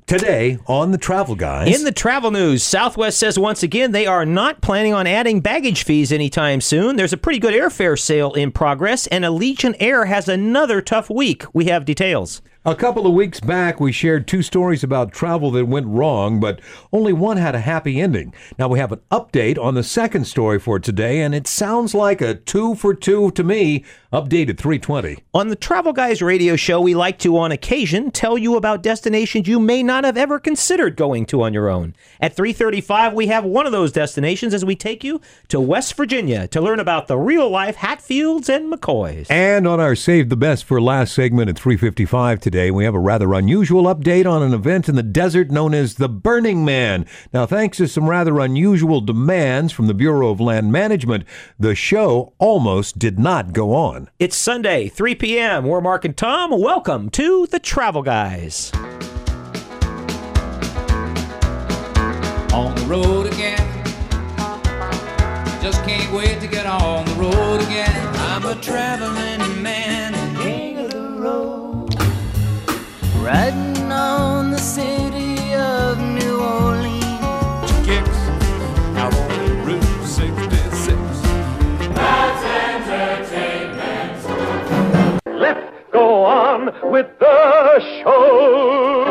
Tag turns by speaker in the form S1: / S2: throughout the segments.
S1: Today on the Travel Guys.
S2: In the travel news, Southwest says once again they are not planning on adding baggage fees anytime soon. There's a pretty good airfare sale in progress, and Allegiant Air has another tough week. We have details.
S1: A couple of weeks back, we shared two stories about travel that went wrong, but only one had a happy ending. Now we have an update on the second story for today, and it sounds like a 2 for 2 to me, updated 3:20.
S2: On the Travel Guys radio show, we like to, on occasion, tell you about destinations you may not have ever considered going to on your own. At 3:35, we have one of those destinations as we take you to West Virginia to learn about the real-life Hatfields and McCoys.
S1: And on our Save the Best for Last segment at 3:55 today, we have a rather unusual update on an event in the desert known as the Burning Man. Now, thanks to some rather unusual demands from the Bureau of Land Management, the show almost did not go on.
S2: It's Sunday, 3 p.m. We're Mark and Tom. Welcome to the Travel Guys.
S3: On the road again. Just can't wait to get on the road again. I'm a traveling man, king of the road. Riding on the city of New Orleans. Kicks out on Route 66. That's entertainment.
S4: Let's go on with the show.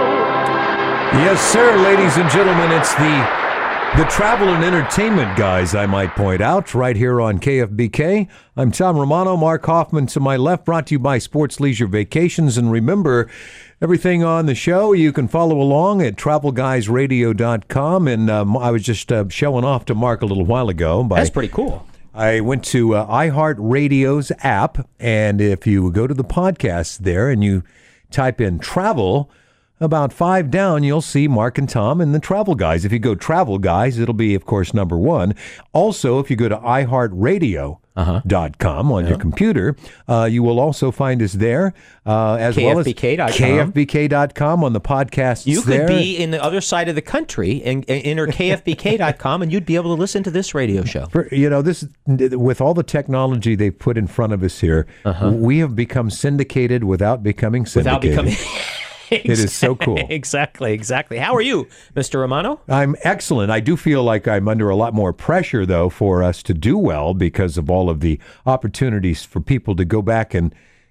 S1: Yes, sir, ladies and gentlemen, it's the Travel and Entertainment Guys, I might point out, right here on KFBK. I'm Tom Romano, Mark Hoffman to my left, brought to you by Sports Leisure Vacations. And remember, everything on the show, you can follow along at TravelGuysRadio.com. And I was just showing off to Mark a little while ago.
S2: That's pretty cool.
S1: I went to iHeartRadio's app, and if you go to the podcast there and you type in travel, about 5 down, you'll see Mark and Tom and the Travel Guys. If you go Travel Guys, it'll be, of course, number 1. Also, if you go to iHeartRadio.com on your computer, you will also find us there, as well as KFBK.com on the podcasts.
S2: You could
S1: there.
S2: be in the other side of the country and enter KFBK.com, and you'd be able to listen to this radio show.
S1: This with all the technology they've put in front of us here, we have become syndicated without becoming syndicated. It is so cool.
S2: Exactly. How are you, Mr. Romano?
S1: I'm excellent. I do feel like I'm under a lot more pressure, though, for us to do well because of all of the opportunities for people to go back and,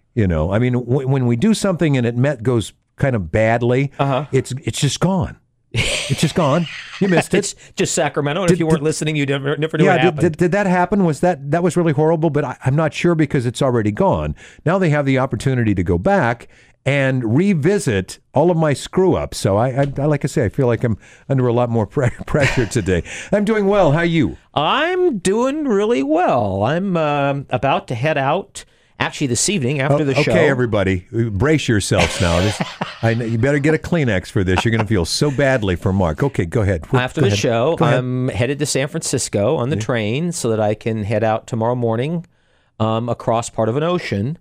S1: when we do something and it goes kind of badly, it's just gone. It's just gone. You missed it.
S2: It's just Sacramento, and if you weren't listening, you'd never knew what happened.
S1: Did that happen? That was really horrible, but I'm not sure because it's already gone. Now they have the opportunity to go back and revisit all of my screw-ups. So I like I say, I feel like I'm under a lot more pressure today. I'm doing well. How are you?
S2: I'm doing really well. I'm about to head out, actually, this evening after the show.
S1: Okay, everybody, brace yourselves now. You better get a Kleenex for this. You're going to feel so badly for Mark. Okay, go ahead.
S2: After the show, I'm headed to San Francisco on the train so that I can head out tomorrow morning across part of an ocean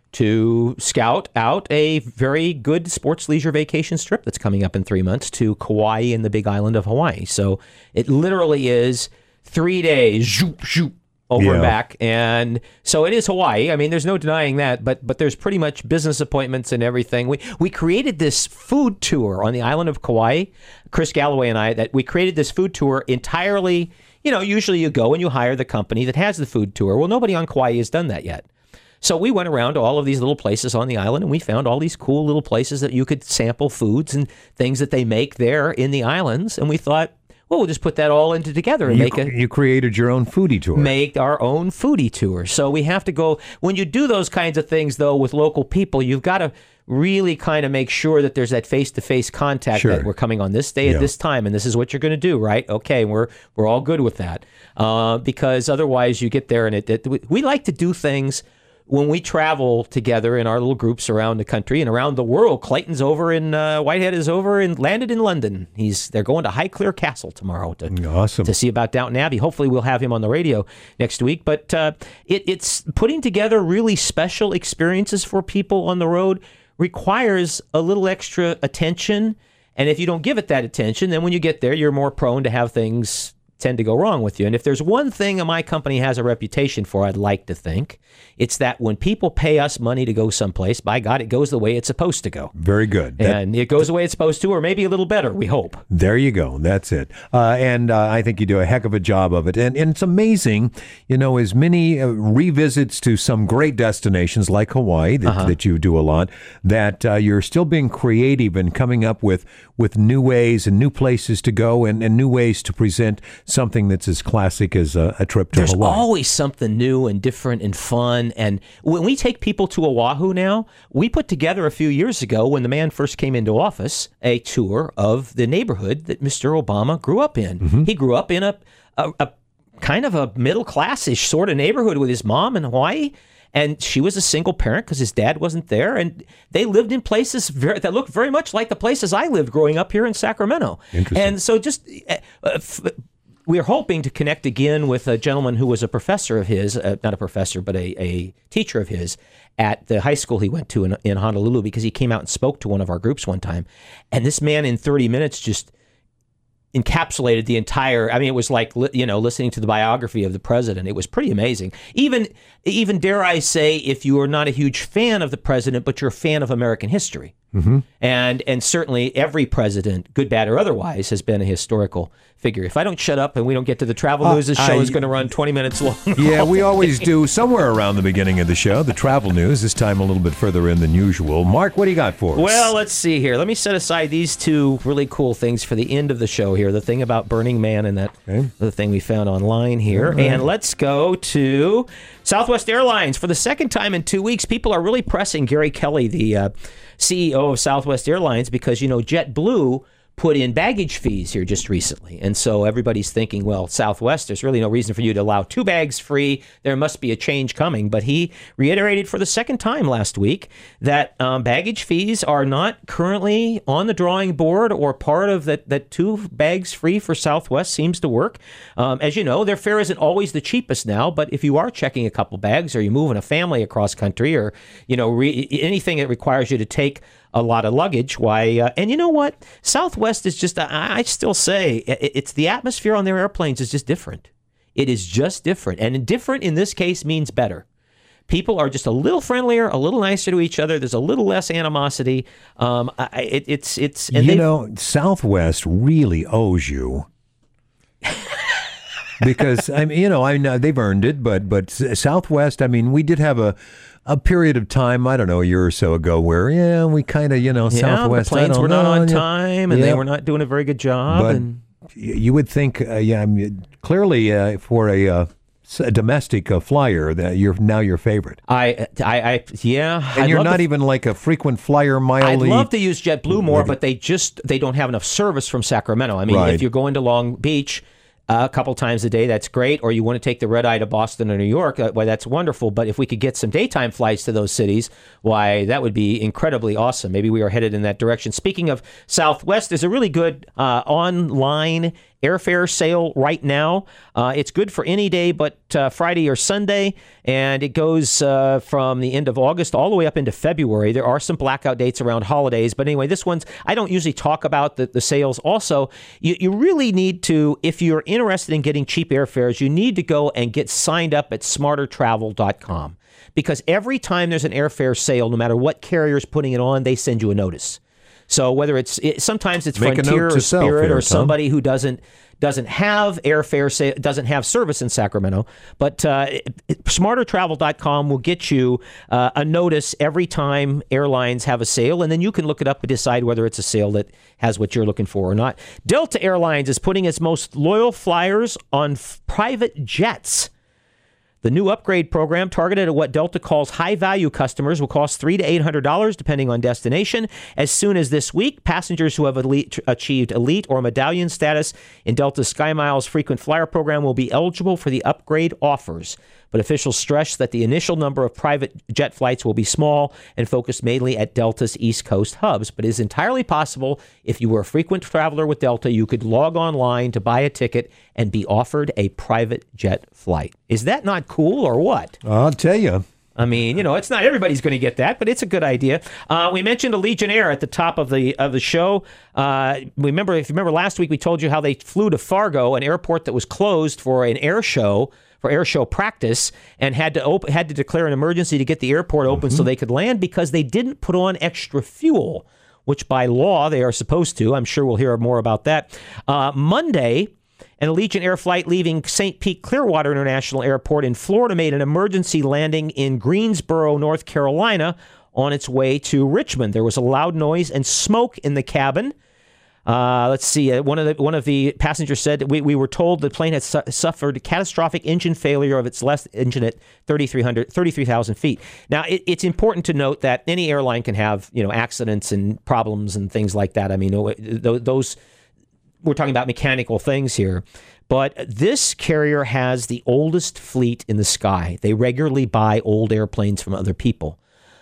S2: to scout out a very good sports leisure vacation trip that's coming up in 3 months to Kauai and the Big Island of Hawaii. So it literally is 3 days, zoop, zoop, over and back. And so it is Hawaii. I mean, there's no denying that, but there's pretty much business appointments and everything. We created this food tour on the island of Kauai, Chris Galloway and I, that we created this food tour entirely. Usually you go and you hire the company that has the food tour. Well, nobody on Kauai has done that yet. So we went around to all of these little places on the island, and we found all these cool little places that you could sample foods and things that they make there in the islands. And we thought, well, we'll just put that all together and
S1: You created your own foodie tour.
S2: Make our own foodie tour. So we have to go, when you do those kinds of things, though, with local people, you've got to really kind of make sure that there's that face-to-face contact that we're coming on this day at this time, and this is what you're going to do, right? Okay, we're all good with that. Because otherwise you get there, and we like to do things when we travel together in our little groups around the country and around the world. Clayton's over in Whitehead is over and landed in London. They're going to Highclere Castle tomorrow to see about Downton Abbey. Hopefully we'll have him on the radio next week. But it's putting together really special experiences for people on the road requires a little extra attention. And if you don't give it that attention, then when you get there, you're more prone to have things tend to go wrong with you. And if there's one thing my company has a reputation for, I'd like to think, it's that when people pay us money to go someplace, by God, it goes the way it's supposed to go.
S1: Very good.
S2: And it goes the way it's supposed to, or maybe a little better, we hope.
S1: There you go. That's it. And I think you do a heck of a job of it. And it's amazing, as many revisits to some great destinations like Hawaii that you do a lot, that you're still being creative and coming up with new ways and new places to go and new ways to present something that's as classic as a trip to Hawaii.
S2: There's always something new and different and fun. And when we take people to Oahu now, we put together a few years ago when the man first came into office, a tour of the neighborhood that Mr. Obama grew up in. Mm-hmm. He grew up in a kind of a middle-class-ish sort of neighborhood with his mom in Hawaii. And she was a single parent because his dad wasn't there. And they lived in places that looked very much like the places I lived growing up here in Sacramento. And so just we're hoping to connect again with a gentleman who was a professor of his, not a professor, but a teacher of his at the high school he went to in Honolulu, because he came out and spoke to one of our groups one time. And this man in 30 minutes just encapsulated the entire, it was like, listening to the biography of the president. It was pretty amazing. Even dare I say, if you are not a huge fan of the president, but you're a fan of American history. Mm-hmm. And certainly every president, good, bad, or otherwise, has been a historical figure. If I don't shut up and we don't get to the travel news, this show is going to run 20 minutes long.
S1: Yeah, we always do somewhere around the beginning of the show, the travel news, this time a little bit further in than usual. Mark, what do you got for us?
S2: Well, let's see here. Let me set aside these two really cool things for the end of the show here, the thing about Burning Man and the thing we found online here. Right. And let's go to Southwest Airlines. For the second time in 2 weeks, people are really pressing Gary Kelly, the CEO of Southwest Airlines, because, JetBlue put in baggage fees here just recently. And so everybody's thinking, well, Southwest, there's really no reason for you to allow 2 bags free. There must be a change coming. But he reiterated for the second time last week that baggage fees are not currently on the drawing board or part of that 2 bags free for Southwest seems to work. As you know, their fare isn't always the cheapest now, but if you are checking a couple bags or you're moving a family across country or, anything that requires you to take a lot of luggage, and you know what? Southwest is just, I still say, it's the atmosphere on their airplanes is just different. It is just different. And different in this case means better. People are just a little friendlier, a little nicer to each other. There's a little less animosity.
S1: Southwest really owes you. Because, I know they've earned it, but Southwest, we did have a period of time, I don't know, a year or so ago where, we kind of, Southwest.
S2: The planes were not on time and they were not doing a very good job.
S1: But you would think, clearly for a domestic flyer, that you're now your favorite.
S2: And
S1: you're not even like a frequent flyer, mildly.
S2: I'd love to use JetBlue more, but they don't have enough service from Sacramento. If you're going to Long Beach a couple times a day, that's great. Or you want to take the red eye to Boston or New York, that's wonderful. But if we could get some daytime flights to those cities, that would be incredibly awesome. Maybe we are headed in that direction. Speaking of Southwest, there's a really good online airfare sale right now. It's good for any day but Friday or Sunday, and it goes from the end of August all the way up into February. There are some blackout dates around holidays, but anyway, this one's, I don't usually talk about the sales. Also, you really need to, if you're interested in getting cheap airfares, you need to go and get signed up at smartertravel.com, because every time there's an airfare sale, no matter what carrier is putting it on, they send you a notice. So whether sometimes it's Frontier or Spirit or somebody who doesn't have airfare, doesn't have service in Sacramento, but smartertravel.com will get you a notice every time airlines have a sale, and then you can look it up and decide whether it's a sale that has what you're looking for or not. Delta Airlines is putting its most loyal flyers on private jets. The new upgrade program, targeted at what Delta calls high-value customers, will cost $300 to $800 depending on destination. As soon as this week, passengers who have achieved elite or medallion status in Delta's SkyMiles frequent flyer program will be eligible for the upgrade offers. But officials stress that the initial number of private jet flights will be small and focused mainly at Delta's East Coast hubs. But it is entirely possible, if you were a frequent traveler with Delta, you could log online to buy a ticket and be offered a private jet flight. Is that not cool or what?
S1: I'll tell you.
S2: I mean, it's not everybody's going to get that, but it's a good idea. We mentioned Allegiant Air at the top of the show. If you remember last week, we told you how they flew to Fargo, an airport that was closed for an air show, for air show practice, and had to declare an emergency to get the airport open so they could land because they didn't put on extra fuel, which by law they are supposed to. I'm sure we'll hear more about that. Monday, an Allegiant Air flight leaving St. Pete Clearwater International Airport in Florida made an emergency landing in Greensboro, North Carolina, on its way to Richmond. There was a loud noise and smoke in the cabin. Let's see. One of the passengers said we were told the plane had suffered catastrophic engine failure of its last engine at 33,000 feet. Now, it's important to note that any airline can have accidents and problems and things like that. I mean, those. We're talking about mechanical things here, but this carrier has the oldest fleet in the sky. They regularly buy old airplanes from other people.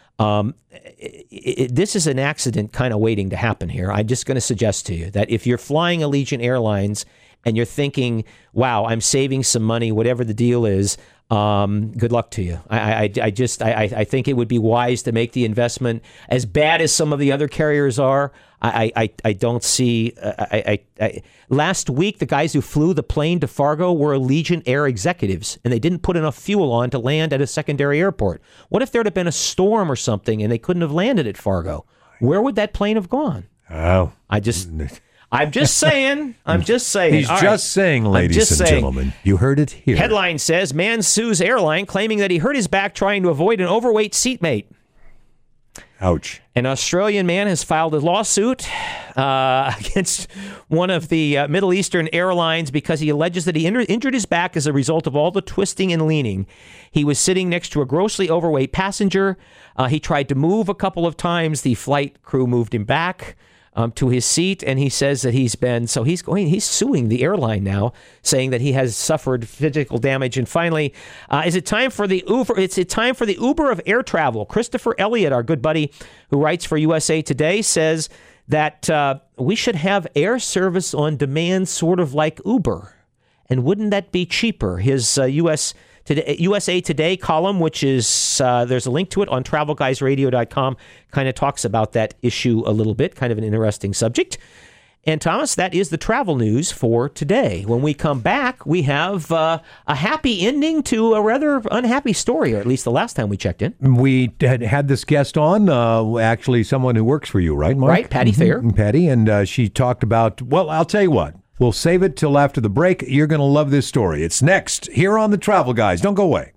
S2: This is an accident kind of waiting to happen here. I'm just going to suggest to you that if you're flying Allegiant Airlines and you're thinking, wow, I'm saving some money, whatever the deal is, good luck to you. I think it would be wise to make the investment. As bad as some of the other carriers are, I don't see. Last week, the guys who flew the plane to Fargo were Allegiant Air executives, and they didn't put enough fuel on to land at a secondary airport. What if there'd have been a storm or something and they couldn't have landed at Fargo? Where would that plane have gone?
S1: Oh,
S2: I'm just saying.
S1: He's just saying, ladies and gentlemen. You heard it here.
S2: Headline says, man sues airline claiming that he hurt his back trying to avoid an overweight seatmate.
S1: Ouch.
S2: An Australian man has filed a lawsuit against one of the Middle Eastern airlines because he alleges that he injured his back as a result of all the twisting and leaning. He was sitting next to a grossly overweight passenger. He tried to move a couple of times. The flight crew moved him back to his seat, and he says that he's suing the airline now, saying that he has suffered physical damage. And finally, is it time for the Uber? It's time for the Uber of air travel. Christopher Elliott, our good buddy who writes for USA Today, says that we should have air service on demand, sort of like Uber. And wouldn't that be cheaper? His USA Today column, which is, there's a link to it on TravelGuysRadio.com, kind of talks about that issue a little bit, kind of an interesting subject. And Thomas, that is the travel news for today. When we come back, we have a happy ending to a rather unhappy story, or at least the last time we checked in.
S1: We had this guest on, actually someone who works for you, right, Mark?
S2: Right, Patty Thayer.
S1: Patty, and she talked about, well, I'll tell you what. We'll save it till after the break. You're going to love this story. It's next here on The Travel Guys. Don't go away.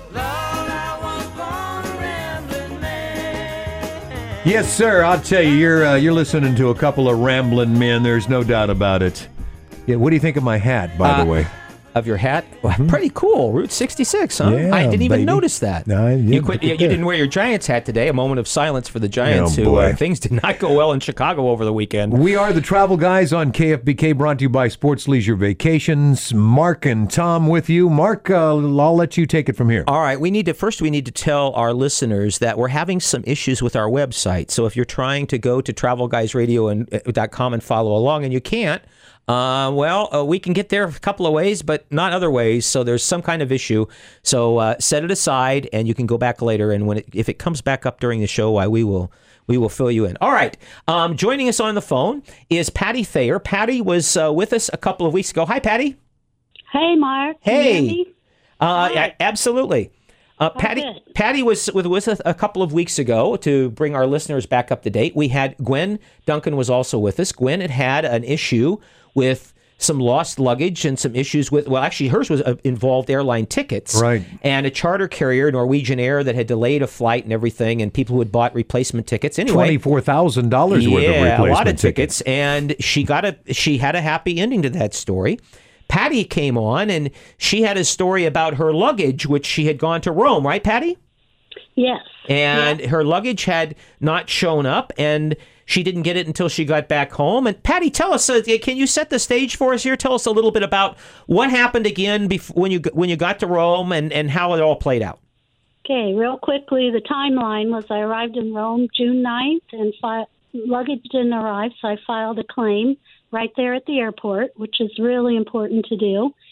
S1: Yes, sir. I'll tell you, you're listening to a couple of rambling men. There's no doubt about it. Yeah. What do you think of my hat, by the way?
S2: Of your hat? Well, pretty cool. Route 66, huh?
S1: Yeah,
S2: I didn't even
S1: baby.
S2: notice that.
S1: No,
S2: you didn't wear your Giants hat today. A moment of silence for the Giants, who things did not go well in Chicago over the weekend.
S1: We are the Travel Guys on KFBK, brought to you by Sports Leisure Vacations. Mark and Tom with you. Mark, I'll let you take it from here.
S2: All right. We need to tell our listeners that we're having some issues with our website. So if you're trying to go to TravelGuysRadio.com and follow along and you can't, we can get there a couple of ways, but not other ways. So there's some kind of issue. So set it aside, and you can go back later. And if it comes back up during the show, we will fill you in. All right. Joining us on the phone is Patty Thayer. Patty was with us a couple of weeks ago. Hi, Patty.
S5: Hey, Mark. Can you hear me?
S2: Absolutely. Patty was with us a couple of weeks ago to bring our listeners back up to date. We had Gwen Duncan was also with us. Gwen had an issue with some lost luggage and some issues with, well, actually hers was involved airline tickets.
S1: Right.
S2: And a charter carrier, Norwegian Air, that had delayed a flight and everything, and people who had bought replacement tickets. Anyway,
S1: $24,000 worth of replacement
S2: a lot of
S1: tickets.
S2: tickets. And she had a happy ending to that story. Patty came on, and she had a story about her luggage, which she had gone to Rome, right, Patty?
S5: Yes.
S2: And her luggage had not shown up, and she didn't get it until she got back home. And Patty, tell us, can you set the stage for us here? Tell us a little bit about what happened again when you got to Rome and how it all played out.
S5: Okay, real quickly, the timeline was I arrived in Rome June 9th, and luggage didn't arrive, so I filed a claim right there at the airport, which is really important to do.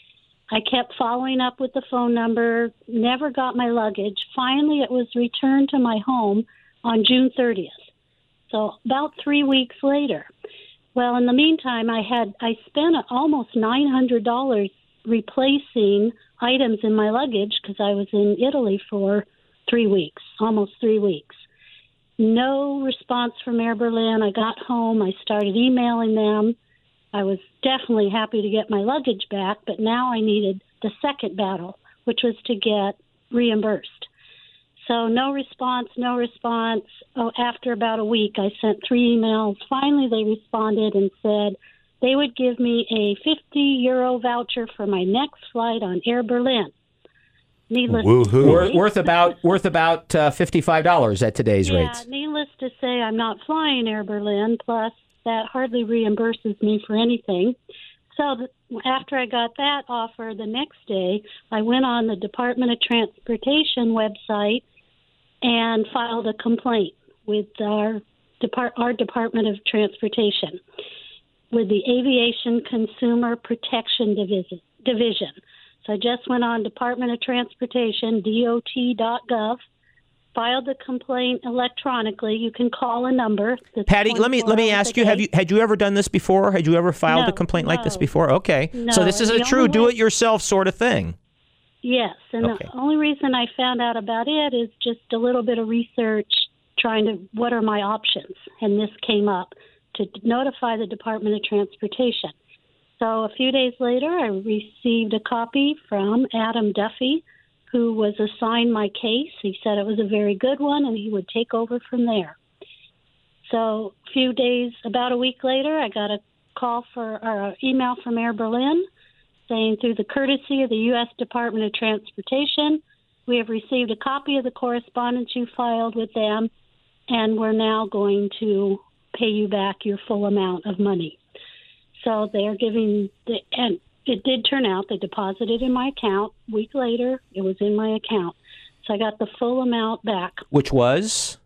S5: I kept following up with the phone number, never got my luggage. Finally, it was returned to my home on June 30th. So about 3 weeks later. Well, in the meantime, I spent almost $900 replacing items in my luggage because I was in Italy for 3 weeks, almost 3 weeks. No response from Air Berlin. I got home. I started emailing them. I was definitely happy to get my luggage back, but now I needed the second battle, which was to get reimbursed. So no response. Oh, after about a week, I sent 3 emails. Finally, they responded and said they would give me a €50 voucher for my next flight on Air Berlin. Needless to say,
S2: worth about $55 at today's rates.
S5: Yeah, needless to say, I'm not flying Air Berlin. Plus, that hardly reimburses me for anything. So after I got that offer, the next day, I went on the Department of Transportation website and filed a complaint with our Department of Transportation, with the Aviation Consumer Protection Division. So I just went on Department of Transportation, DOT.gov, filed the complaint electronically. You can call a number.
S2: Patty, let me ask you: had you ever done this before? Had you ever filed a complaint like this before? Okay,
S5: no,
S2: so this is a true do-it-yourself sort of thing.
S5: Yes, and the only reason I found out about it is just a little bit of research, what are my options, and this came up to notify the Department of Transportation. So a few days later, I received a copy from Adam Duffy, who was assigned my case. He said it was a very good one, and he would take over from there. So about a week later, I got an email from Air Berlin saying, through the courtesy of the U.S. Department of Transportation, we have received a copy of the correspondence you filed with them, and we're now going to pay you back your full amount of money. So they're and it did turn out they deposited in my account. A week later, it was in my account. So I got the full amount back.
S2: Which was?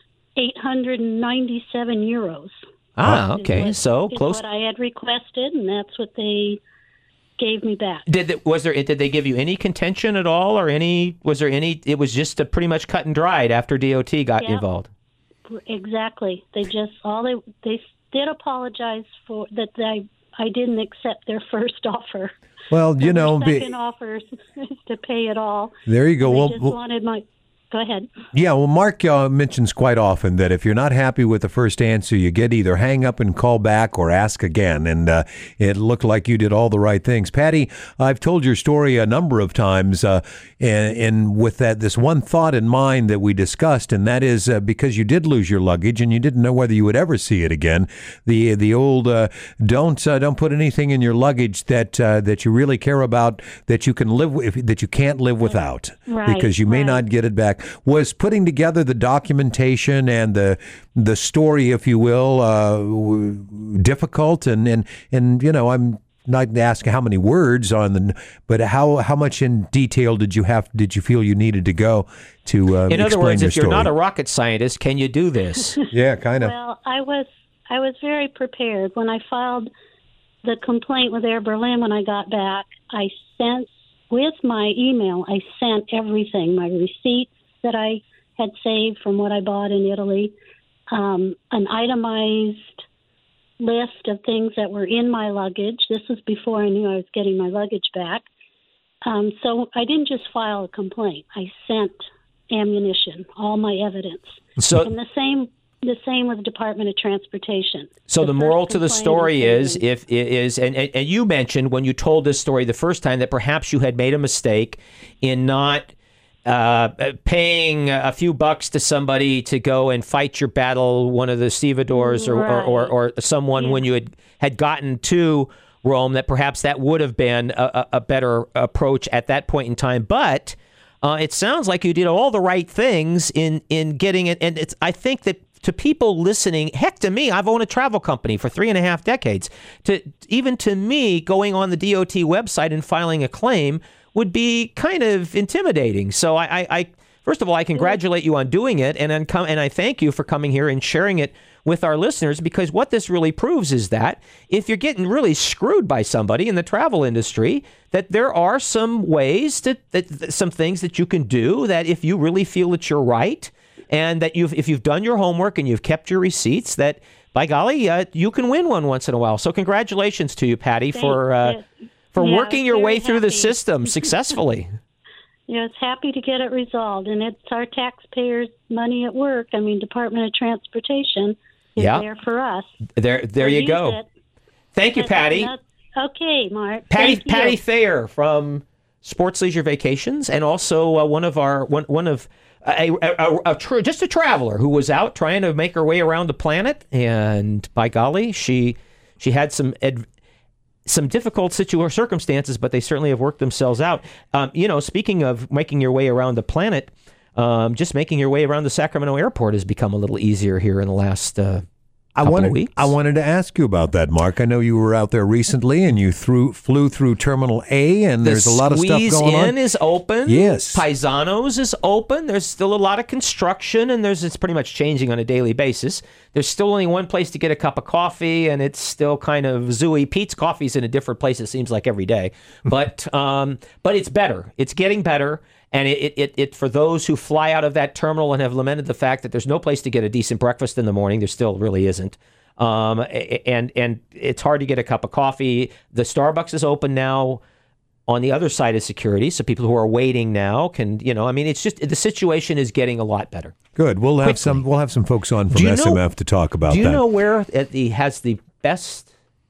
S5: €897.
S2: Ah, okay. So close.
S5: What I had requested, and that's what they gave me back.
S2: Did they give you any contention at all, or was there any? It was just pretty much cut and dried after DOT got involved.
S5: Exactly. They just they did apologize for that. I didn't accept their first offer.
S1: Well,
S5: second offer is to pay it all.
S1: There you go.
S5: They just wanted my. Go ahead.
S1: Yeah, well, Mark mentions quite often that if you're not happy with the first answer, you get either hang up and call back or ask again. And it looked like you did all the right things. Patty, I've told your story a number of times, and with this one thought in mind that we discussed, and that is because you did lose your luggage and you didn't know whether you would ever see it again. The old don't put anything in your luggage that you really care about that you can live with, that you can't live without, because you may not get it back. Was putting together the documentation and the story, if you will, difficult? And I'm not asking how many words but how much in detail did you feel you needed to go to
S2: in other
S1: explain
S2: words,
S1: your
S2: if you're
S1: story?
S2: not a rocket scientist, can you do this?
S1: Yeah, kind of.
S5: Well, I was very prepared when I filed the complaint with Air Berlin. When I got back, I sent with my email. I sent everything, my receipts that I had saved from what I bought in Italy, an itemized list of things that were in my luggage. This was before I knew I was getting my luggage back. So I didn't just file a complaint. I sent ammunition, all my evidence. And the same with the Department of Transportation.
S2: So the moral to the story is, and you mentioned when you told this story the first time that perhaps you had made a mistake in not paying a few bucks to somebody to go and fight your battle, one of the stevedores or someone when you had gotten to Rome, that perhaps that would have been a better approach at that point in time. But it sounds like you did all the right things in getting it. And I think that to people listening, heck, to me, I've owned a travel company for 3.5 decades. Even to me, going on the DOT website and filing a claim would be kind of intimidating. So I first of all, I congratulate you on doing it, and I thank you for coming here and sharing it with our listeners, because what this really proves is that if you're getting really screwed by somebody in the travel industry, that there are some ways some things that you can do that if you really feel that you're right, and that if you've done your homework and you've kept your receipts, that by golly, you can win one once in a while. So congratulations to you, Patty, for working your way through the system successfully.
S5: Yes, happy to get it resolved, and it's our taxpayers' money at work. I mean, Department of Transportation is there for us.
S2: There you go. Thank you, Patty.
S5: Okay, Mark.
S2: Patty Thayer from Sports Leisure Vacations, and also just a traveler who was out trying to make her way around the planet, and by golly, she had some difficult circumstances, but they certainly have worked themselves out. Speaking of making your way around the planet, just making your way around the Sacramento airport has become a little easier here in the last couple of weeks.
S1: I wanted to ask you about that, Mark. I know you were out there recently, and you flew through Terminal A, and there's a lot of stuff going on.
S2: The Squeeze Inn is open.
S1: Yes.
S2: Paisanos is open. There's still a lot of construction, and it's pretty much changing on a daily basis. There's still only one place to get a cup of coffee, and it's still kind of zooey. Pete's Coffee's in a different place, it seems like, every day. But it's better. It's getting better. And it for those who fly out of that terminal and have lamented the fact that there's no place to get a decent breakfast in the morning, there still really isn't. And it's hard to get a cup of coffee. The Starbucks is open now on the other side of security, so people who are waiting now can, it's just the situation is getting a lot better.
S1: Good. We'll have some folks on from SMF to talk about that.
S2: Do you know where it has the best?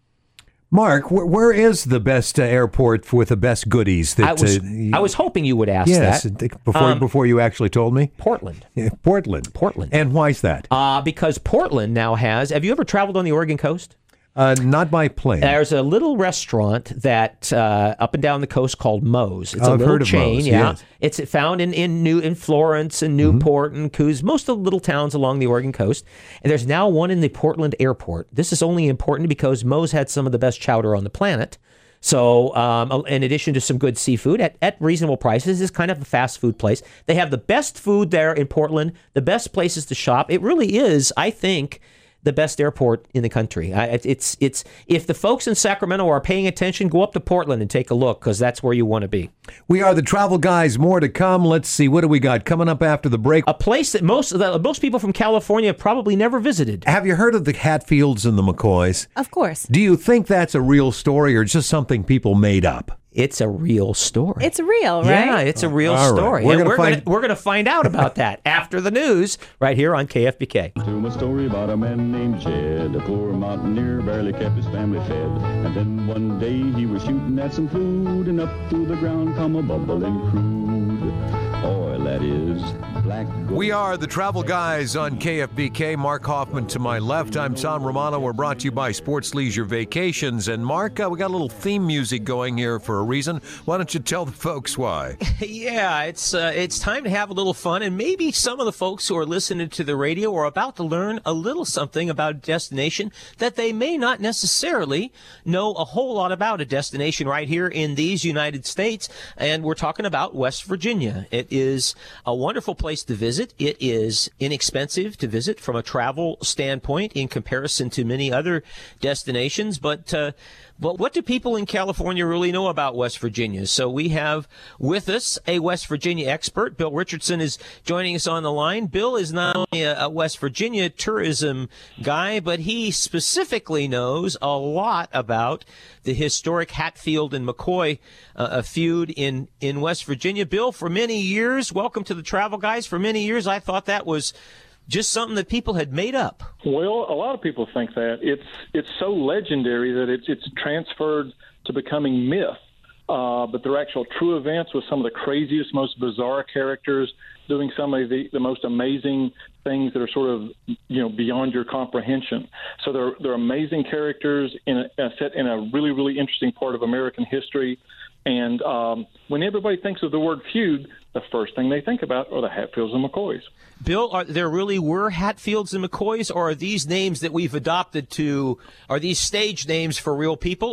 S1: Mark, where is the best airport with the best goodies?
S2: I was hoping you would ask that.
S1: Yes, before you actually told me.
S2: Portland.
S1: Yeah, Portland. And why is that?
S2: Because Portland now have you ever traveled on the Oregon coast?
S1: Not by plane.
S2: There's a little restaurant that up and down the coast called Moe's. It's
S1: I've
S2: little
S1: heard of
S2: chain.
S1: Moe's,
S2: Yeah,
S1: yes.
S2: It's found in Florence and Newport and Coos, most of the little towns along the Oregon coast. And there's now one in the Portland airport. This is only important because Moe's had some of the best chowder on the planet. So, in addition to some good seafood at reasonable prices, it's kind of a fast food place. They have the best food there in Portland, the best places to shop. It really is, I think, the best airport in the country. It's if the folks in Sacramento are paying attention, go up to Portland and take a look, because that's where you want to be.
S1: We are the Travel Guys. More to come. Let's see. What do we got coming up after the break?
S2: A place that most people from California have probably never visited.
S1: Have you heard of the Hatfields and the McCoys?
S6: Of course.
S1: Do you think that's a real story or just something people made up?
S2: It's a real story.
S6: It's real, right?
S2: Yeah, it's a real story.
S1: Right.
S2: We're going to find out about that after the news right here on KFBK.
S7: To my story about a man named Jed, a poor mountaineer, barely kept his family fed. And then one day he was shooting at some food, and up through the ground come a bubbling crude oil, that is, black gold.
S1: We are the Travel Guys on KFBK. Mark Hoffman to my left. I'm Tom Romano. We're brought to you by Sports Leisure Vacations. And Mark, we got a little theme music going here for a reason. Why don't you tell the folks why?
S2: Yeah, it's time to have a little fun, and maybe some of the folks who are listening to the radio are about to learn a little something about a destination that they may not necessarily know a whole lot about, a destination right here in these United States, and we're talking about West Virginia. It is a wonderful place to visit. It is inexpensive to visit from a travel standpoint in comparison to many other destinations, but what do people in California really know about West Virginia? So we have with us a West Virginia expert. Bill Richardson is joining us on the line. Bill is not only a West Virginia tourism guy, but he specifically knows a lot about the historic Hatfield and McCoy feud in West Virginia. Bill, for many years, welcome to the Travel Guys. For many years, I thought that was just something that people had made up.
S8: Well, a lot of people think that. It's so legendary that it's transferred to becoming myth. But they're actual true events with some of the craziest, most bizarre characters doing some of the most amazing things that are sort of, beyond your comprehension. So they're amazing characters set in a really, really interesting part of American history. And when everybody thinks of the word feud, the first thing they think about are the Hatfields and McCoys.
S2: Bill, there really were Hatfields and McCoys, or are these names that we've adopted are these stage names for real people,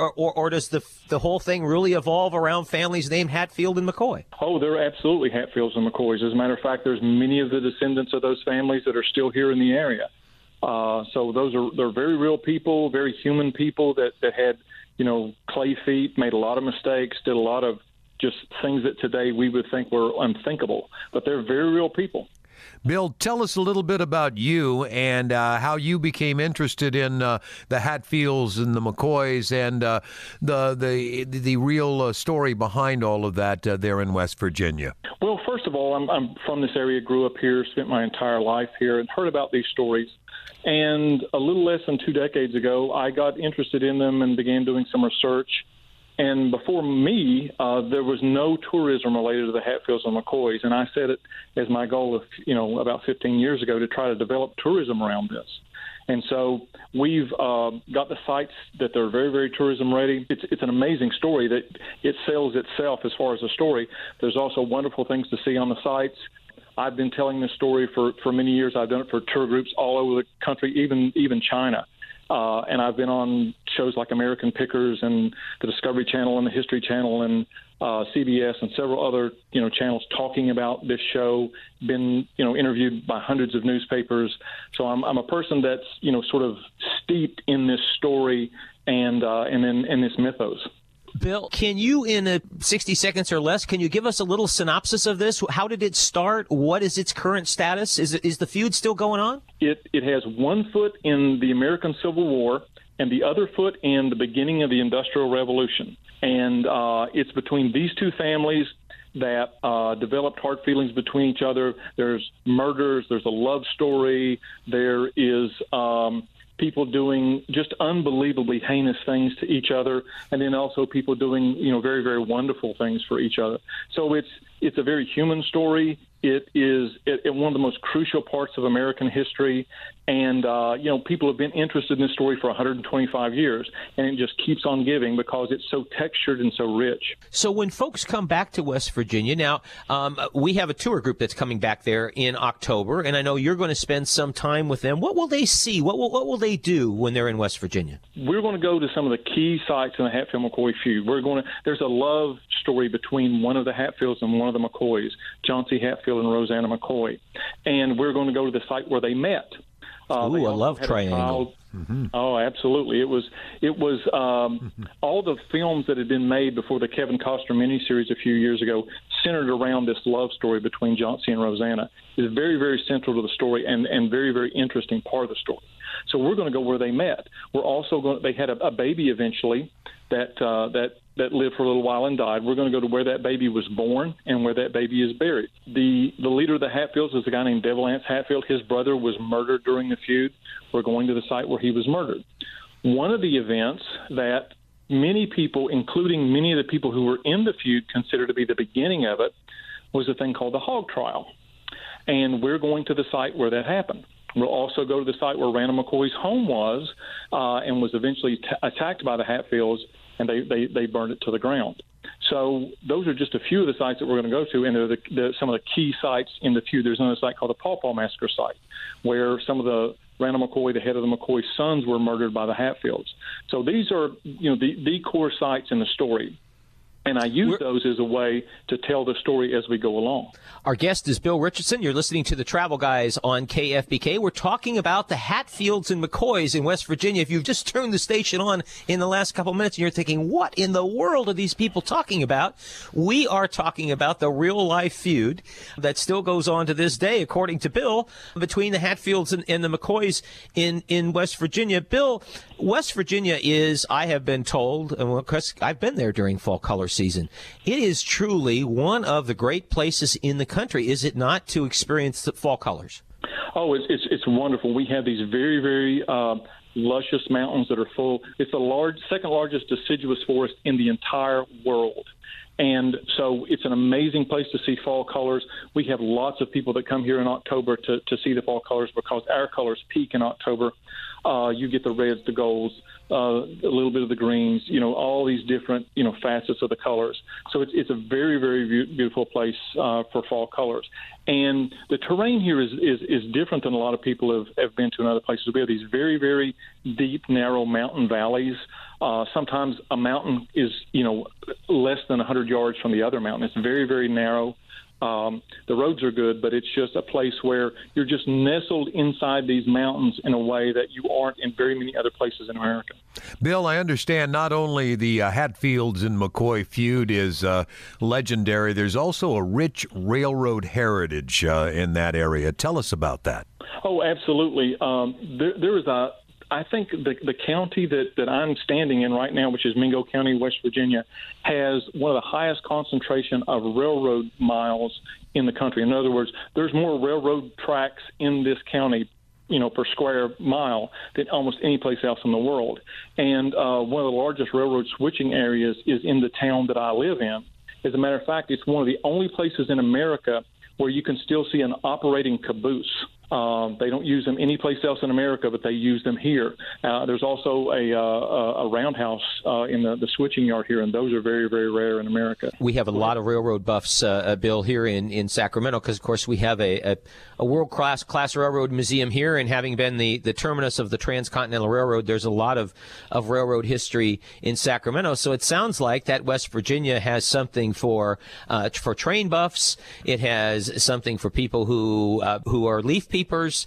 S2: or does the whole thing really evolve around families named Hatfield and McCoy?
S8: Oh, there are absolutely Hatfields and McCoys. As a matter of fact, there's many of the descendants of those families that are still here in the area. So they're very real people, very human people that had, clay feet, made a lot of mistakes, did a lot of just things that today we would think were unthinkable. But they're very real people.
S1: Bill, tell us a little bit about you and how you became interested in the Hatfields and the McCoys and the real story behind all of that there in West Virginia.
S8: Well, first of all, I'm from this area, grew up here, spent my entire life here, and heard about these stories. And a little less than 2 decades ago, I got interested in them and began doing some research. And before me, there was no tourism related to the Hatfields and McCoys. And I set it as my goal of, about 15 years ago to try to develop tourism around this. And so we've got the sites that they're very, very tourism ready. It's an amazing story that it sells itself as far as a story. There's also wonderful things to see on the sites. I've been telling this story for many years. I've done it for tour groups all over the country, even China. And I've been on shows like American Pickers and the Discovery Channel and the History Channel and CBS and several other channels talking about this show. Been interviewed by hundreds of newspapers. So I'm a person that's sort of steeped in this story and in this mythos.
S2: Bill, can you, in 60 seconds or less, can you give us a little synopsis of this? How did it start? What is its current status? Is the feud still going on?
S8: It has one foot in the American Civil War and the other foot in the beginning of the Industrial Revolution. And it's between these two families that developed hard feelings between each other. There's murders. There's a love story. There is people doing just unbelievably heinous things to each other, and then also people doing very, very wonderful things for each other. So it's a very human story. It is one of the most crucial parts of American history, and people have been interested in this story for 125 years, and it just keeps on giving because it's so textured and so rich.
S2: So when folks come back to West Virginia, now we have a tour group that's coming back there in October, and I know you're going to spend some time with them. What will they see? What will they do when they're in West Virginia? We're
S8: going to go to some of the key sites in the Hatfield-McCoy feud. There's a love story between one of the Hatfields and one of the McCoys, John C. Hatfield and Rosanna McCoy, and we're going to go to the site where they met.
S2: Ooh, a love triangle.
S8: Mm-hmm. Oh, absolutely! It was all the films that had been made before the Kevin Costner miniseries a few years ago centered around this love story between John C. and Rosanna. It's very, very central to the story and very, very interesting part of the story. So we're going to go where they met. We're also going. They had a baby eventually that lived for a little while and died. We're going to go to where that baby was born and where that baby is buried. The leader of the Hatfields is a guy named Devil Anse Hatfield. His brother was murdered during the feud. We're going to the site where he was murdered. One of the events that many people, including many of the people who were in the feud, consider to be the beginning of it was a thing called the Hog Trial. And we're going to the site where that happened. We'll also go to the site where Randall McCoy's home was and was eventually attacked by the Hatfields, and they burned it to the ground. So those are just a few of the sites that we're going to go to, and they're some of the key sites in the feud. There's another site called the Paw Paw Massacre site, where some of the Randall McCoy, the head of the McCoy sons, were murdered by the Hatfields. So these are the core sites in the story. And I use those as a way to tell the story as we go along.
S2: Our guest is Bill Richardson. You're listening to The Travel Guys on KFBK. We're talking about the Hatfields and McCoys in West Virginia. If you've just turned the station on in the last couple minutes and you're thinking, what in the world are these people talking about? We are talking about the real-life feud that still goes on to this day, according to Bill, between the Hatfields and the McCoys in West Virginia. Bill, West Virginia is, I have been told, and because I've been there during fall color season, it is truly one of the great places in the country, is it not, to experience the fall colors?
S8: Oh, it's wonderful. We have these very, very luscious mountains that are full. It's the second largest deciduous forest in the entire world. And so it's an amazing place to see fall colors. We have lots of people that come here in October to see the fall colors because our colors peak in October. You get the reds, the golds, a little bit of the greens, all these different, facets of the colors. So it's a very, very beautiful place for fall colors. And the terrain here is different than a lot of people have been to in other places. We have these very, very deep, narrow mountain valleys. Sometimes a mountain is, less than 100 yards from the other mountain. It's very, very narrow. The roads are good, but it's just a place where you're just nestled inside these mountains in a way that you aren't in very many other places in America.
S1: Bill, I understand not only the Hatfields and McCoy feud is legendary, there's also a rich railroad heritage in that area. Tell us about that.
S8: Oh, absolutely. There is I think the county that I'm standing in right now, which is Mingo County, West Virginia, has one of the highest concentration of railroad miles in the country. In other words, there's more railroad tracks in this county, per square mile than almost any place else in the world. And one of the largest railroad switching areas is in the town that I live in. As a matter of fact, it's one of the only places in America where you can still see an operating caboose. They don't use them anyplace else in America, but they use them here. There's also a roundhouse in the switching yard here, and those are very, very rare in America.
S2: We have a lot of railroad buffs, Bill, here in Sacramento, because, of course, we have a world-class railroad museum here, and having been the terminus of the Transcontinental Railroad, there's a lot of railroad history in Sacramento. So it sounds like that West Virginia has something for train buffs. It has something for people who are leaf peepers.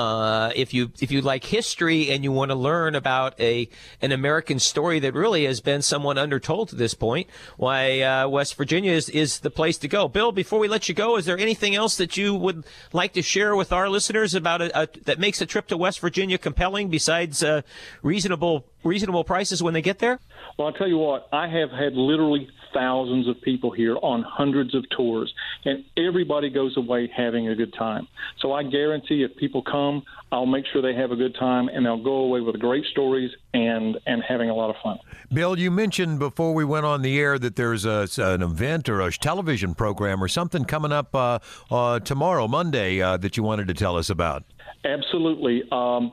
S2: If you like history and you want to learn about an American story that really has been somewhat undertold to this point, why West Virginia is the place to go. Bill, before we let you go, is there anything else that you would like to share with our listeners about that makes a trip to West Virginia compelling besides reasonable prices when they get there?
S8: Well, I'll tell you what, I have had literally thousands of people here on hundreds of tours, and everybody goes away having a good time. So I guarantee if people come, I'll make sure they have a good time, and they'll go away with great stories and having a lot of fun.
S1: Bill, you mentioned before we went on the air that there's an event or a television program or something coming up tomorrow, Monday, that you wanted to tell us about.
S8: Absolutely. On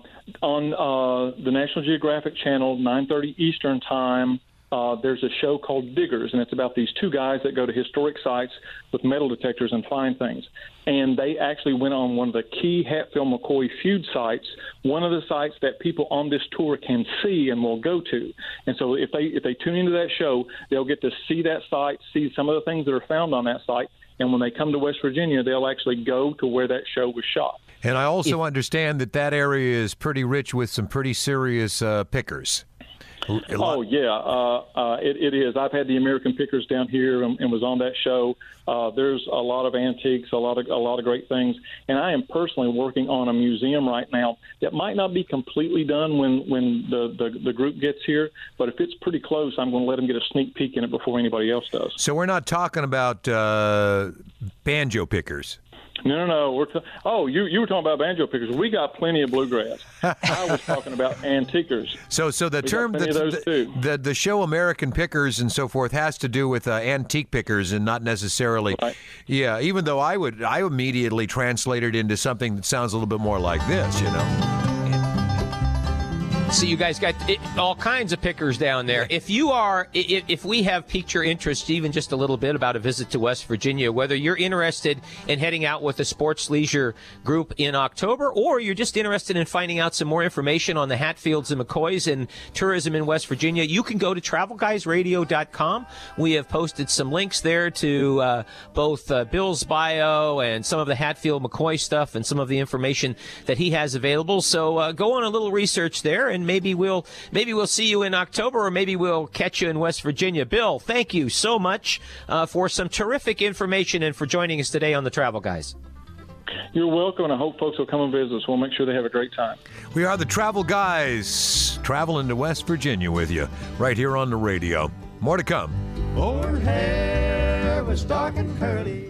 S8: the National Geographic Channel, 9:30 Eastern Time, there's a show called Diggers, and it's about these two guys that go to historic sites with metal detectors and find things. And they actually went on one of the key Hatfield-McCoy feud sites, one of the sites that people on this tour can see and will go to. And so if they tune into that show, they'll get to see that site, see some of the things that are found on that site, and when they come to West Virginia, they'll actually go to where that show was shot.
S1: And I also understand that area is pretty rich with some pretty serious pickers.
S8: Oh, yeah, it is. I've had the American Pickers down here and was on that show. There's a lot of antiques, a lot of great things. And I am personally working on a museum right now that might not be completely done when the group gets here, but if it's pretty close, I'm going to let them get a sneak peek in it before anybody else does.
S1: So we're not talking about banjo pickers.
S8: No. You were talking about banjo pickers. We got plenty of bluegrass. I was talking about antiquers.
S1: So the term the show American Pickers and so forth has to do with antique pickers and not necessarily.
S8: Right.
S1: Yeah. Even though I immediately translate it into something that sounds a little bit more like this,
S2: So you guys got all kinds of pickers down there. If we have piqued your interest even just a little bit about a visit to West Virginia, whether you're interested in heading out with a sports leisure group in October, or you're just interested in finding out some more information on the Hatfields and McCoys and tourism in West Virginia, you can go to travelguysradio.com. We have posted some links there to both Bill's bio and some of the Hatfield McCoy stuff and some of the information that he has available. So go on a little research there, and maybe we'll see you in October, or maybe we'll catch you in West Virginia. Bill, thank you so much for some terrific information and for joining us today on the Travel Guys.
S8: You're welcome, and I hope folks will come and visit us. We'll make sure they have a great time.
S1: We are the Travel Guys, traveling to West Virginia with you right here on the radio. More to come.
S3: Her hair was dark and curly.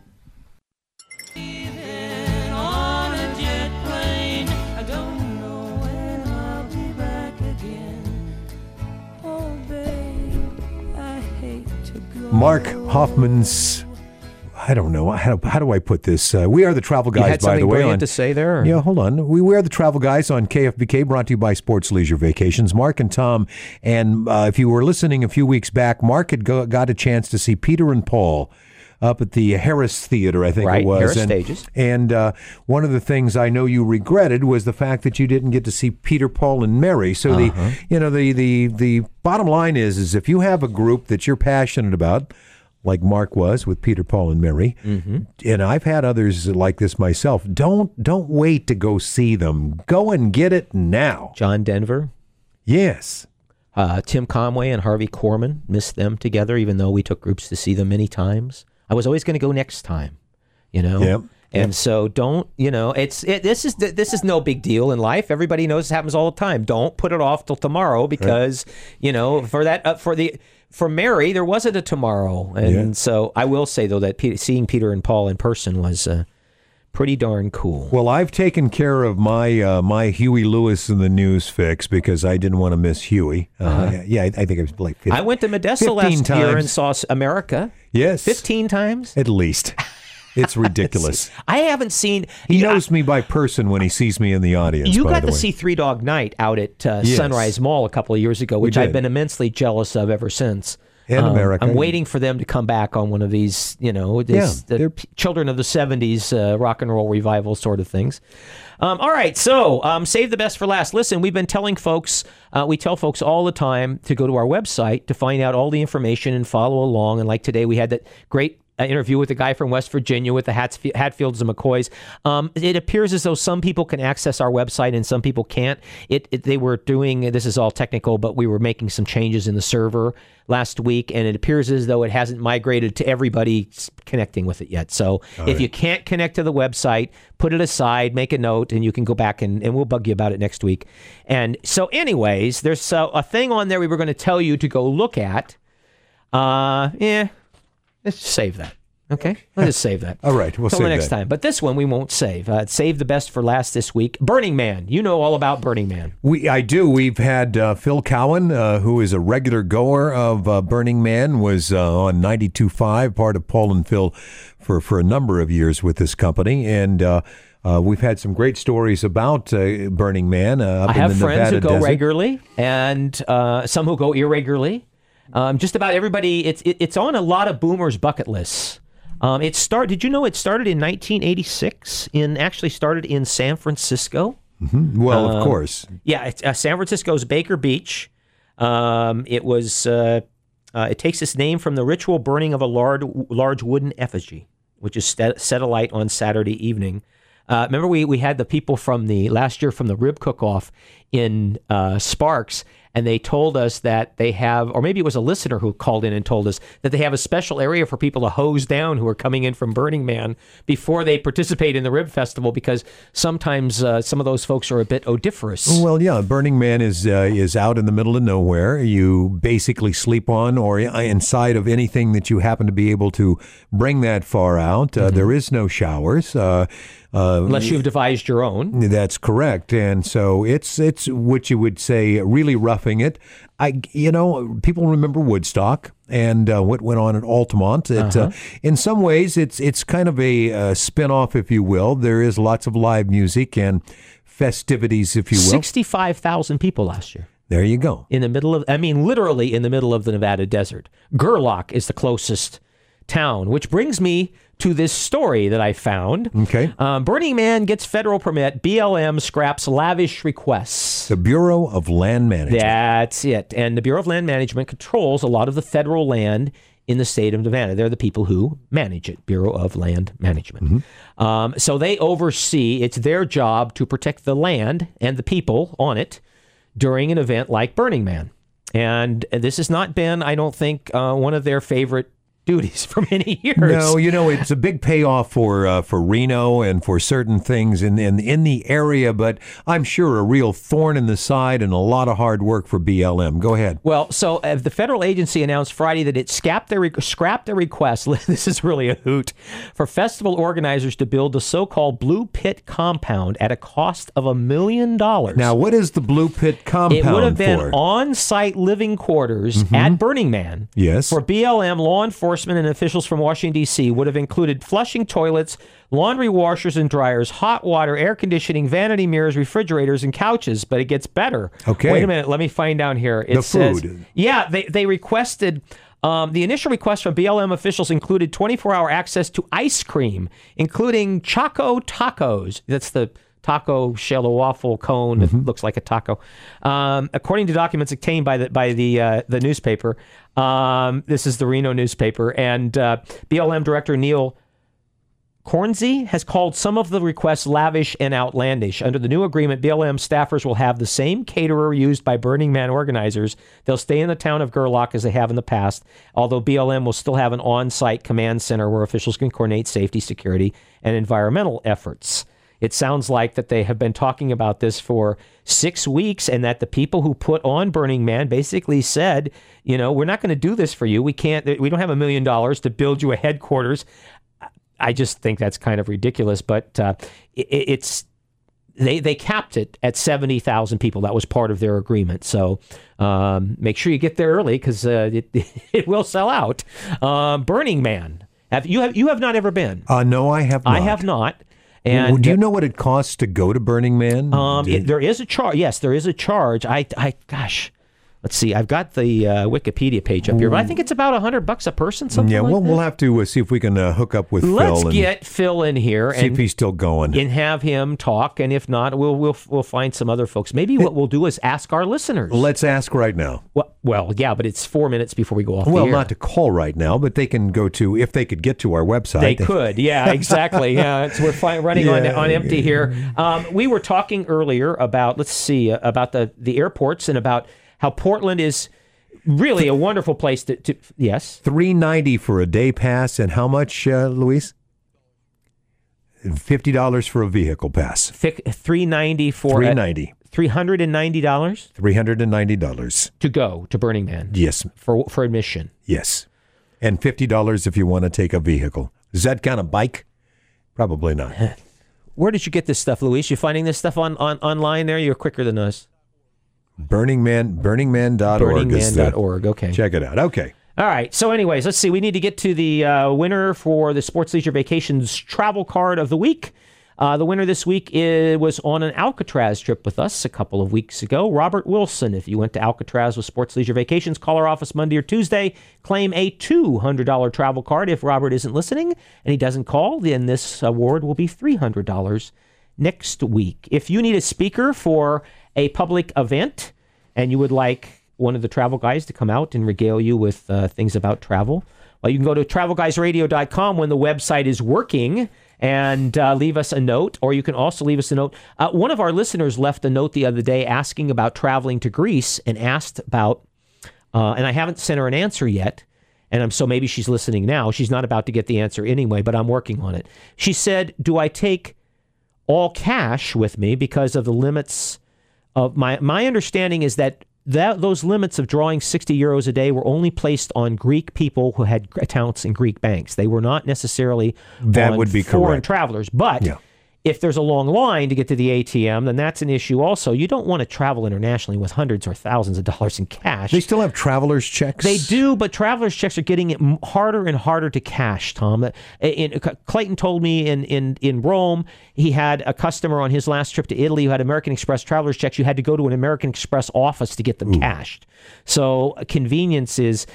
S1: Mark Hoffman's, I don't know, how do I put this? We are the Travel Guys, by the way.
S2: You had something brilliant to say there? Or?
S1: Yeah, hold on. We are the Travel Guys on KFBK, brought to you by Sports Leisure Vacations. Mark and Tom, and if you were listening a few weeks back, Mark had got a chance to see Peter and Paul up at the Harris Theater, I think it was.
S2: Harris Stages.
S1: And one of the things I know you regretted was the fact that you didn't get to see Peter, Paul, and Mary. So the bottom line is if you have a group that you're passionate about, like Mark was with Peter, Paul, and Mary. And I've had others like this myself. Don't wait to go see them. Go and get it now.
S2: John Denver.
S1: Yes.
S2: Tim Conway and Harvey Korman, missed them together, even though we took groups to see them many times. I was always going to go next time,
S1: Yep.
S2: And so don't, this is no big deal in life. Everybody knows this happens all the time. Don't put it off till tomorrow because, for Mary, there wasn't a tomorrow. And so I will say, though, that seeing Peter and Paul in person was pretty darn cool.
S1: Well, I've taken care of my my Huey Lewis and the News fix because I didn't want to miss Huey. I think it was like 15.
S2: I went to Modesto last year and saw America.
S1: Yes.
S2: 15 times?
S1: At least. It's ridiculous.
S2: I haven't seen...
S1: He knows me by person when he sees me in the audience.
S2: You got to see Three Dog Night out at Sunrise Mall a couple of years ago, which I've been immensely jealous of ever since.
S1: In America.
S2: I'm waiting for them to come back on one of these, the children of the 70s rock and roll revival sort of things. All right, so save the best for last. Listen, we've been telling folks, we tell folks all the time to go to our website to find out all the information and follow along. And like today, we had that great interview with a guy from West Virginia with the Hatfields and McCoys. It appears as though some people can access our website and some people can't. They were doing, this is all technical, but we were making some changes in the server last week, and it appears as though it hasn't migrated to everybody connecting with it yet. So if you can't connect to the website, put it aside, make a note, and you can go back and we'll bug you about it next week. And so anyways, there's a thing on there we were going to tell you to go look at. Let's just save that. Okay? Let's just save that.
S1: All right. We'll save
S2: the next
S1: that.
S2: time. But this one we won't save. Save the best for last this week. Burning Man. You know all about Burning Man.
S1: I do. We've had Phil Cowan, who is a regular goer of Burning Man, was on 92.5, part of Paul and Phil for a number of years with this company. And we've had some great stories about Burning Man up in the Nevada desert. I have friends who go
S2: regularly and some who go irregularly. Just about everybody, it's on a lot of boomers' bucket lists. Did you know it started in 1986? Actually started in San Francisco.
S1: Mm-hmm. Well, of course.
S2: Yeah, San Francisco's Baker Beach. It takes its name from the ritual burning of a large wooden effigy, which is set alight on Saturday evening. Remember we had the people from last year from the Rib Cook-Off in Sparks, and they told us that they have, or maybe it was a listener who called in and told us that they have a special area for people to hose down who are coming in from Burning Man before they participate in the Rib Festival, because sometimes some of those folks are a bit odoriferous.
S1: Well, yeah, Burning Man is out in the middle of nowhere. You basically sleep on or inside of anything that you happen to be able to bring that far out. There is no showers.
S2: Unless you've devised your own.
S1: That's correct. And so it's what you would say really roughing it. People remember Woodstock and what went on at Altamont. In some ways, it's kind of a spin-off, if you will. There is lots of live music and festivities, if you will.
S2: 65,000 people last year.
S1: There you go.
S2: Literally in the middle of the Nevada desert. Gerlach is the closest town, which brings me to this story that I found.
S1: Okay.
S2: Burning Man gets federal permit. BLM scraps lavish requests.
S1: The Bureau of Land Management.
S2: That's it. And the Bureau of Land Management controls a lot of the federal land in the state of Nevada. They're the people who manage it, Bureau of Land Management. Mm-hmm. So they oversee, it's their job to protect the land and the people on it during an event like Burning Man. And this has not been, I don't think, one of their favorite duties for many years.
S1: No, it's a big payoff for Reno and for certain things in the area, but I'm sure a real thorn in the side and a lot of hard work for BLM. Go ahead.
S2: Well, so the federal agency announced Friday that it scrapped their request. This is really a hoot, for festival organizers to build the so-called Blue Pit compound at a cost of $1 million.
S1: Now, what is the Blue Pit compound for?
S2: It would have been on-site living quarters at Burning Man.
S1: Yes.
S2: For BLM, law enforcement and officials from Washington, D.C. would have included flushing toilets, laundry washers and dryers, hot water, air conditioning, vanity mirrors, refrigerators, and couches. But it gets better.
S1: Okay.
S2: Wait a minute. Let me find down here. It says,
S1: food.
S2: Yeah, they requested... the initial request from BLM officials included 24-hour access to ice cream, including Choco Tacos. That's the taco shell, a waffle cone that looks like a taco. According to documents obtained by the newspaper, this is the Reno newspaper, and BLM Director Neil Cornsey has called some of the requests lavish and outlandish. Under the new agreement, BLM staffers will have the same caterer used by Burning Man organizers. They'll stay in the town of Gerlach as they have in the past, although BLM will still have an on-site command center where officials can coordinate safety, security, and environmental efforts. It sounds like that they have been talking about this for 6 weeks, and that the people who put on Burning Man basically said, we're not going to do this for you. We don't have $1 million to build you a headquarters. I just think that's kind of ridiculous, but they capped it at 70,000 people. That was part of their agreement. So make sure you get there early because it will sell out. Burning Man. You have not ever been?
S1: No, I have not.
S2: I have not. And
S1: do you know what it costs to go to Burning Man?
S2: There is a charge. Yes, there is a charge. Gosh. Let's see. I've got the Wikipedia page up here, but I think it's about $100 a person. Something like that.
S1: We'll have to see if we can hook up with Phil.
S2: Let's get Phil in here,
S1: see if he's still going,
S2: and have him talk. And if not, we'll find some other folks. Maybe what we'll do is ask our listeners.
S1: Let's ask right now.
S2: Well, yeah, but it's 4 minutes before we go off the air.
S1: Well, not to call right now, but they can go to, if they could get to our website.
S2: They could, yeah, exactly. We're running on empty here. We were talking earlier about, about the airports and about how Portland is really a wonderful place to yes.
S1: $390 for a day pass, and how much, Luis? $50 for a vehicle pass.
S2: $390 for $390.
S1: $390
S2: to go to Burning Man.
S1: Yes,
S2: for admission.
S1: Yes, and $50 if you want to take a vehicle. Does that count a bike? Probably not.
S2: Where did you get this stuff, Luis? You finding this stuff online there? You're quicker than us.
S1: Burningman.org.
S2: Burningman.org. Okay.
S1: Check it out. Okay.
S2: All right. So anyways, let's see. We need to get to the winner for the Sports Leisure Vacations travel card of the week. The winner this week was on an Alcatraz trip with us a couple of weeks ago. Robert Wilson. If you went to Alcatraz with Sports Leisure Vacations, call our office Monday or Tuesday. Claim a $200 travel card. If Robert isn't listening and he doesn't call, then this award will be $300 next week. If you need a speaker for a public event and you would like one of the travel guys to come out and regale you with things about travel, well, you can go to travelguysradio.com when the website is working and leave us a note, or you can also leave us a note. One of our listeners left a note the other day asking about traveling to Greece and asked about, and I haven't sent her an answer yet, and so maybe she's listening now. She's not about to get the answer anyway, but I'm working on it. She said, do I take all cash with me because of the limits of my understanding is that those limits of drawing 60 euros a day were only placed on Greek people who had accounts in Greek banks. They were not necessarily on foreign travelers. But if there's a long line to get to the ATM, then that's an issue also. You don't want to travel internationally with hundreds or thousands of dollars in cash.
S1: They still have traveler's checks?
S2: They do, but traveler's checks are getting it harder and harder to cash, Tom. Clayton told me in Rome, he had a customer on his last trip to Italy who had American Express traveler's checks. You had to go to an American Express office to get them cashed. So convenience is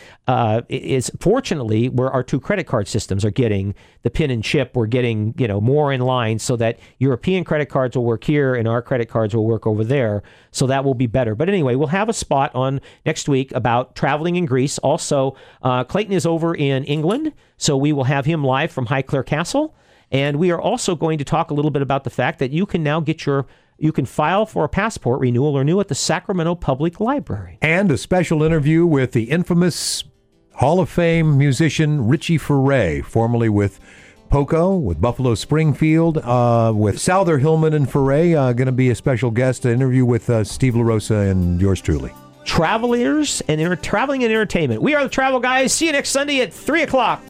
S2: fortunately where our two credit card systems are getting the pin and chip. We're getting more in line so that European credit cards will work here and our credit cards will work over there. So that will be better. But anyway, we'll have a spot on next week about traveling in Greece. Also, Clayton is over in England, so we will have him live from Highclere Castle. And we are also going to talk a little bit about the fact that you can now you can file for a passport renewal or new at the Sacramento Public Library.
S1: And a special interview with the infamous Hall of Fame musician Richie Furay, formerly with Poco, with Buffalo Springfield, with Souther, Hillman, and Furay. Going to be a special guest, an interview with Steve LaRosa and yours truly.
S2: Travelers and traveling and entertainment. We are the Travel Guys. See you next Sunday at 3 o'clock.